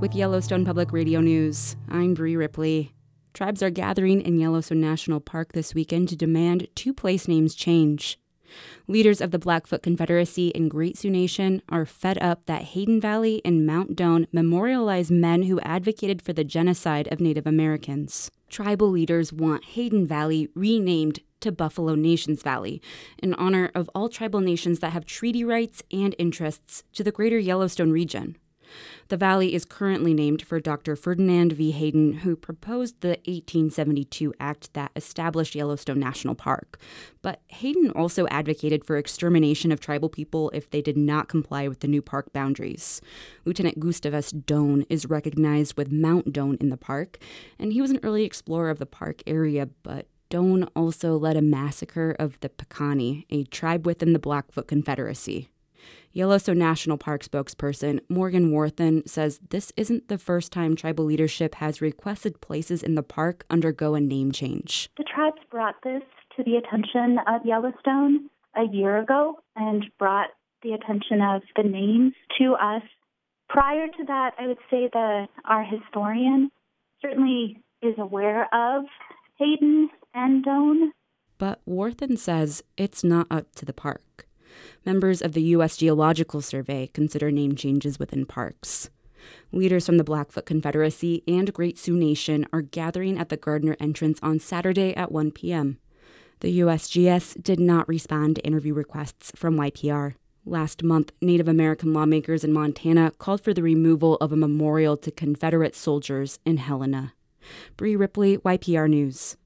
With Yellowstone Public Radio News, I'm Bree Ripley. Tribes are gathering in Yellowstone National Park this weekend to demand two place names change. Leaders of the Blackfoot Confederacy and Great Sioux Nation are fed up that Hayden Valley and Mount Doane memorialize men who advocated for the genocide of Native Americans. Tribal leaders want Hayden Valley renamed to Buffalo Nations Valley in honor of all tribal nations that have treaty rights and interests to the greater Yellowstone region. The valley is currently named for Dr. Ferdinand V. Hayden, who proposed the 1872 act that established Yellowstone National Park. But Hayden also advocated for extermination of tribal people if they did not comply with the new park boundaries. Lieutenant Gustavus Doane is recognized with Mount Doane in the park, and he was an early explorer of the park area, but Doane also led a massacre of the Piikani, a tribe within the Blackfoot Confederacy. Yellowstone National Park spokesperson Morgan Worthen says this isn't the first time tribal leadership has requested places in the park undergo a name change. The tribes brought this to the attention of Yellowstone a year ago and brought the attention of the names to us. Prior to that, I would say that our historian certainly is aware of Hayden and Doane. But Worthen says it's not up to the park. Members of the U.S. Geological Survey consider name changes within parks. Leaders from the Blackfoot Confederacy and Great Sioux Nation are gathering at the Gardner entrance on Saturday at 1 p.m. The USGS did not respond to interview requests from YPR. Last month, Native American lawmakers in Montana called for the removal of a memorial to Confederate soldiers in Helena. Bree Ripley, YPR News.